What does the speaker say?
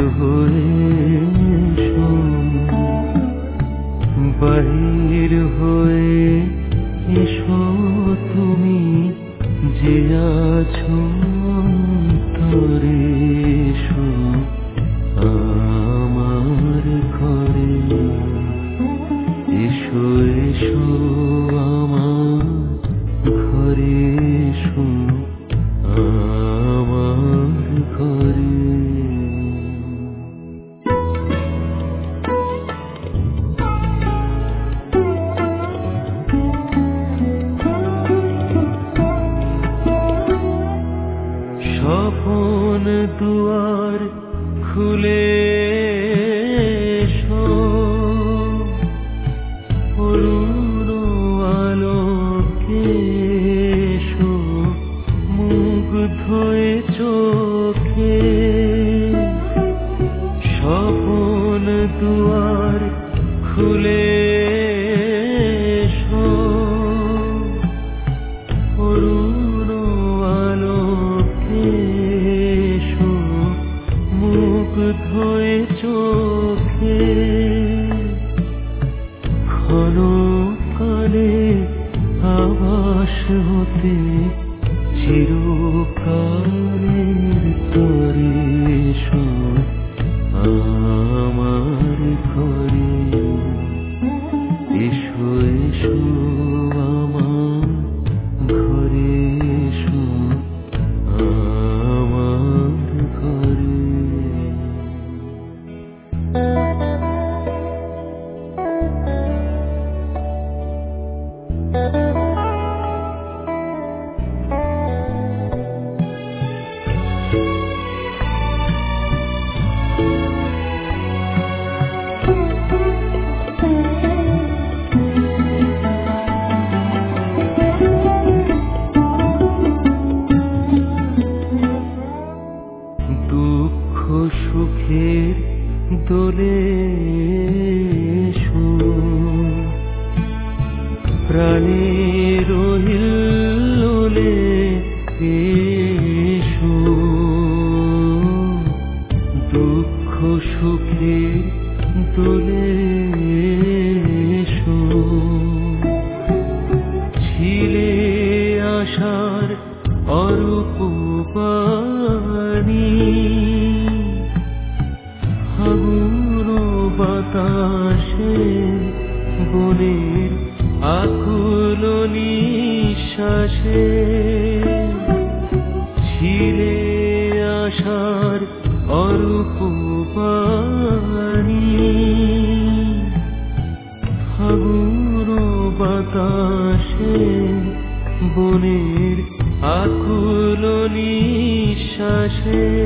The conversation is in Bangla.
হয়ে এসো, বাহির হয়ে এসো তুমি যে আছো অন্তরে, এসো আমার ঘরে, এসো এসো আমার ঘরে, এসো আমার ঘরে। স্বপন দুয়ার খুলে এসো, অরুণ আলোকে এসো, মুগ্ধ এ চোখে। স্বপন দুয়ার খুলে এসো, অরুণ আলোকে এসো, মুগ্ধ এ চোখে। ক্ষণকালে আভাস হতে চিরকালের তরে, এসো আমার ঘরে, এসো এসো আমার ঘরে, এসো আমার ঘরে। দুঃখ সুখের দোলে এসো, প্রাণের হিল্লোলে এসো। দুঃখ সুখের দোলে এসো, ছিলে আশার অরূপ বাণী। ফাগুন বাতাসে বনের আকুল নিঃশ্বাসে, ছিলে আশার অরূপ বাণী। ফাগুন বাতাসে বনের আকুল নিঃশ্বাসে,